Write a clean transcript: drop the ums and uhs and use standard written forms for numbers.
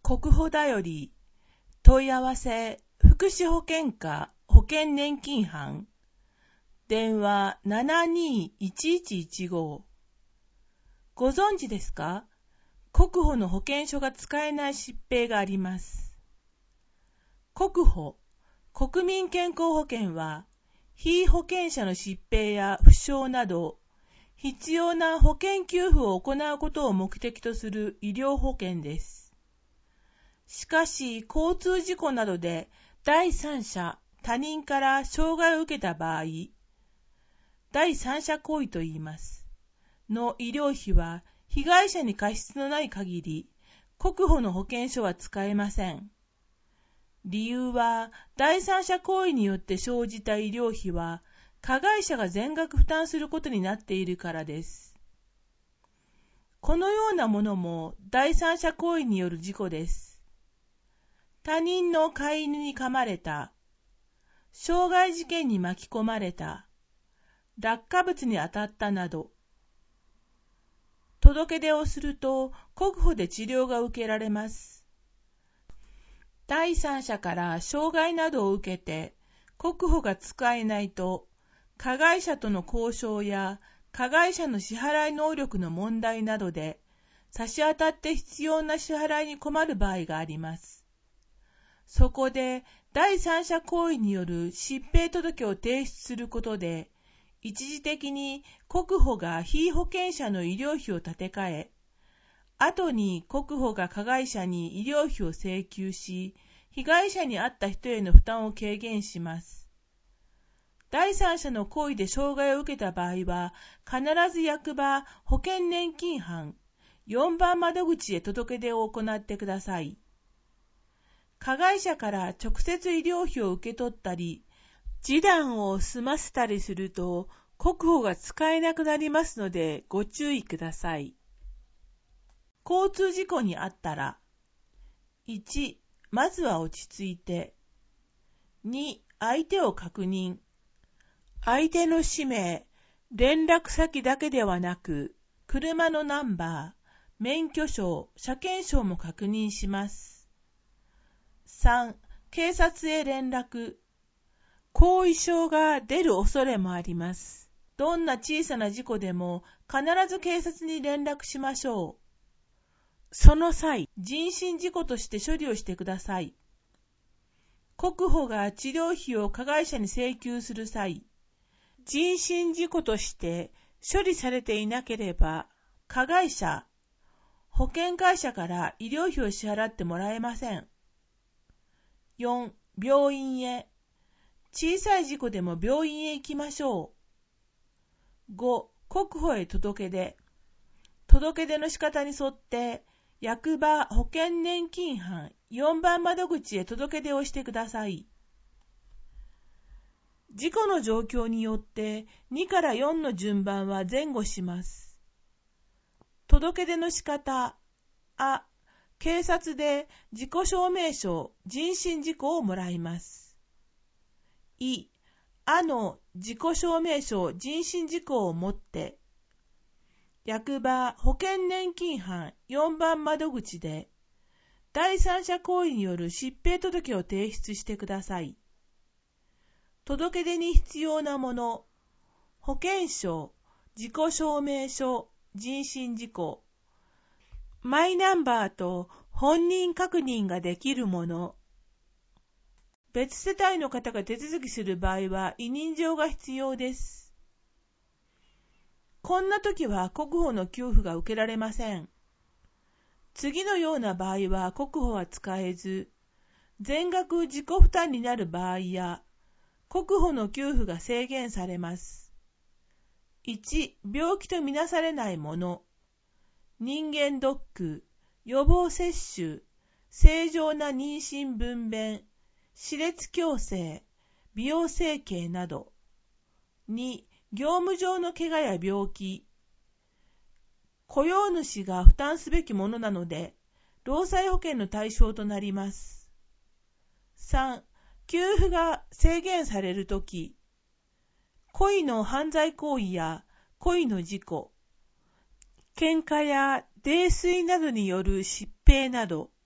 国保だより問い合わせ福祉保険課保険年金班電話 721115 ご存知ですか？国保の保険証が使えない疾病があります。国保国民健康保険は被保険者の疾病や負傷など必要な保険給付を行うことを目的とする医療保険です。しかし、交通事故などで第三者、他人から障害を受けた場合、第三者行為と言います。の医療費は被害者に過失のない限り、国保の保険証は使えません。理由は、第三者行為によって生じた医療費は、加害者が全額負担することになっているからです。このようなものも第三者行為による事故です。他人の飼い犬に噛まれた、傷害事件に巻き込まれた、落下物に当たったなど、届け出をすると国保で治療が受けられます。第三者から障害などを受けて国保が使えないと、加害者との交渉や加害者の支払い能力の問題などで差し当たって必要な支払いに困る場合があります。そこで第三者行為による疾病届を提出することで一時的に国保が被保険者の医療費を立て替え、後に国保が加害者に医療費を請求し、被害者に遭った人への負担を軽減します。第三者の行為で障害を受けた場合は、必ず役場保険年金班4番窓口へ届け出を行ってください。加害者から直接医療費を受け取ったり、示談を済ませたりすると、国保が使えなくなりますのでご注意ください。交通事故に遭ったら、1、まずは落ち着いて、2、相手を確認。相手の氏名、連絡先だけではなく、車のナンバー、免許証、車検証も確認します。3、警察へ連絡。後遺症が出る恐れもあります。どんな小さな事故でも必ず警察に連絡しましょう。その際、人身事故として処理をしてください。国保が治療費を加害者に請求する際、人身事故として処理されていなければ、加害者、保険会社から医療費を支払ってもらえません。4、病院へ。小さい事故でも病院へ行きましょう。5、国保へ届け出。届け出の仕方に沿って、役場保険年金班4番窓口へ届け出をしてください。事故の状況によって2から4の順番は前後します。届け出の仕方、あ、警察で自己証明書、人身事故をもらいます。い、あの自己証明書、人身事故を持って、役場保険年金班4番窓口で第三者行為による疾病届を提出してください。届け出に必要なもの、保険証、自己証明書、人身事故、マイナンバーと本人確認ができるもの、別世帯の方が手続きする場合は委任状が必要です。こんな時は国保の給付が受けられません。次のような場合は国保は使えず、全額自己負担になる場合や、国保の給付が制限されます。1、病気とみなされないもの、人間ドック、予防接種、正常な妊娠分娩、歯列矯正、美容整形など。2、業務上の怪我や病気、雇用主が負担すべきものなので、労災保険の対象となります。3、給付が制限されるとき、故意の犯罪行為や故意の事故、喧嘩や泥酔などによる疾病など、